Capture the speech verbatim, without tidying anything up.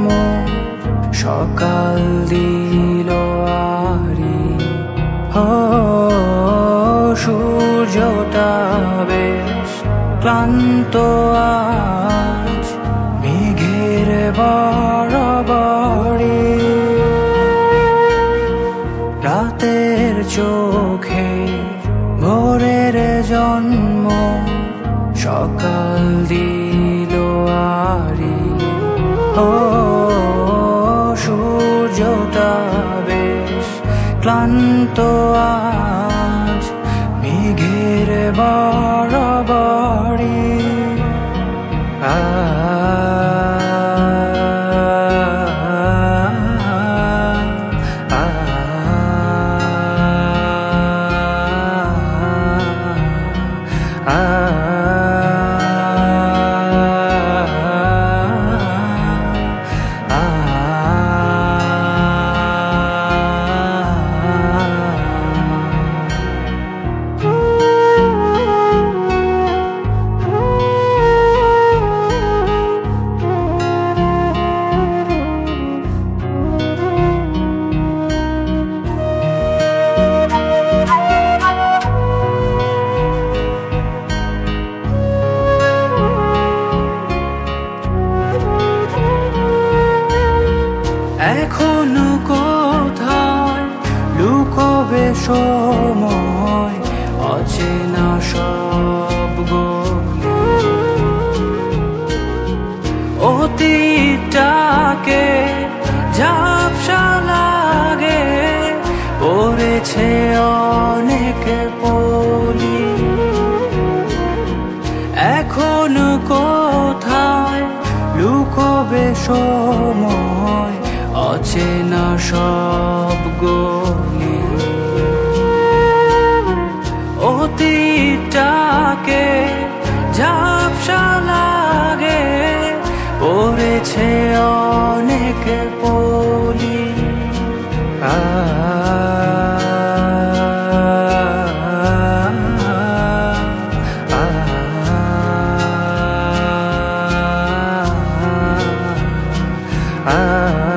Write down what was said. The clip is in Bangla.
জন্ম সকাল দিল আরি। ও সূর্যটা বেশ ক্লান্ত আজ, মেঘের বরাবরে রাতের চোখে ভোরের জন্ম সকাল দিল আরি। ও সূর্যটা বেশ ক্লান্ত আজ, মেঘের বরাবরে আ এখনো কোথায় লুকোবে সময়, অচেনা সব গলি অতীতটাকে ঝাপসা লাগে, পড়েছে অনেক পলি। এখনো কোথায় লুকোবে সময়, অচেনা সব গলি অতীতটাকে ঝাপসা লাগে, পড়েছে অনেক পলি। আ আ